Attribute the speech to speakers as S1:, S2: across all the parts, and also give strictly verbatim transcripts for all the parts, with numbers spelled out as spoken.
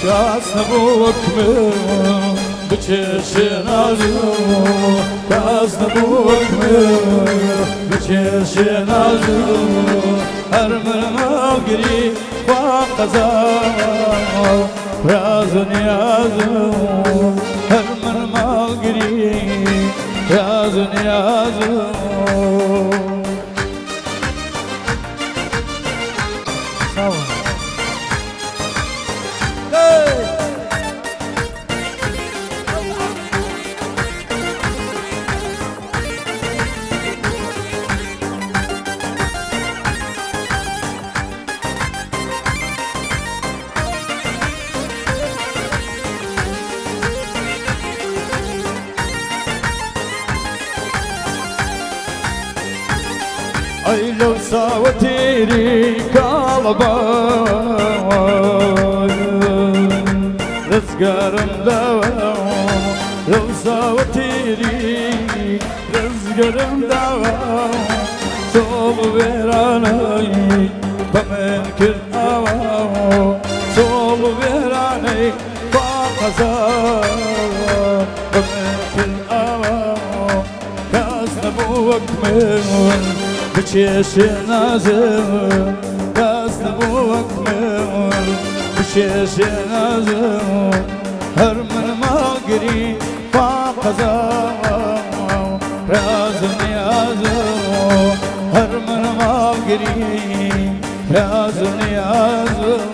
S1: کاس نبووە من بچێشێ نازم کاس نبووە من بچێشێ نازم هەر من هەڵگری خوا قەزا راز و نیازم هەر من هەڵگری راز و نیازم أي لو ساوتيري كالبان رزقارم دوام لو ساوتيري رزقارم دوام صوب ويراني بمن كل أوام صوب ويراني فاقزان بمن كل أوام كاس نبوك من بچێشێ نازم کاس نبووەک من بچێشێ نازم هەر من ماگری پاقەزا راز و نیازم هەر من ماگری راز و نیازم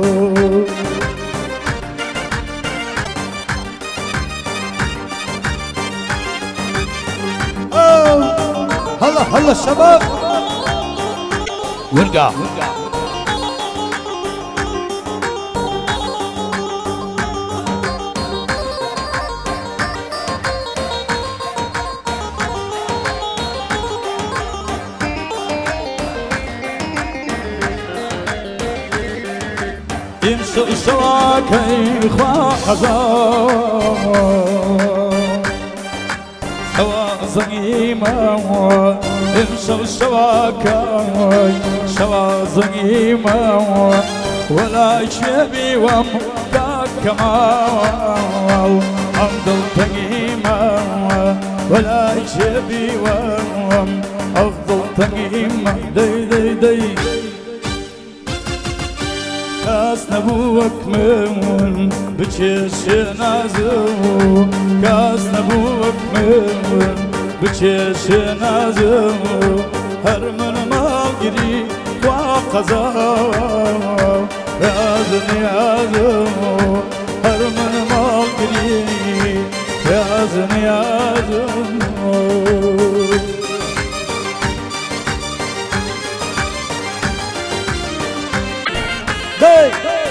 S1: هلا هلا الشباب ونرجع يمشي الشواكي خوا خزان زغيمة امشوا الشواكاي شوا زغيمة ولا شبي وم كما أفضل تقيمة ولا شبي وم أفضل تقيمة دي دي دي كاس نبوك من بچێشێ نازم كاس نبوك من بچێشێ نازم هەر من ماگری خوا قەزا راز و نیازم هەر من ماگری راز و نیازم Hey!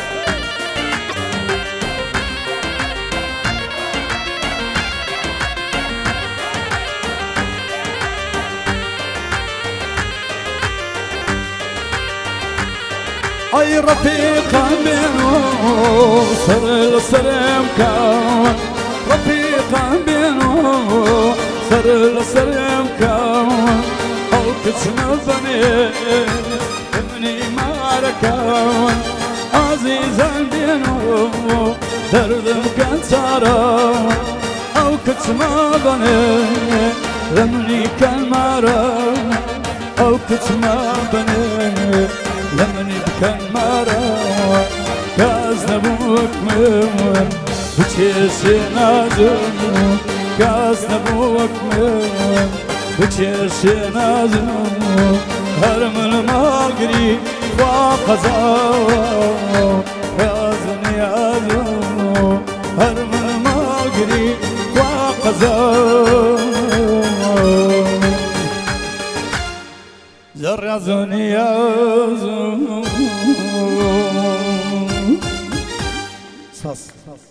S1: أي رفيقا بينه سر السرم كان رفيقا بينه سر السرم كان أو كتنا بني ابني ماركان عزيزا بينه دردم كان سارا أو كتما بني ابني كان مارا أو كتما بني لمني بكن مرا كاز نبوك من بچێشێ نازم كاز نبوك من بچێشێ نازم هەر من ماگری خوا قەزا راز و نیازم هەر من ماگری خوا قەزا راز و نیازم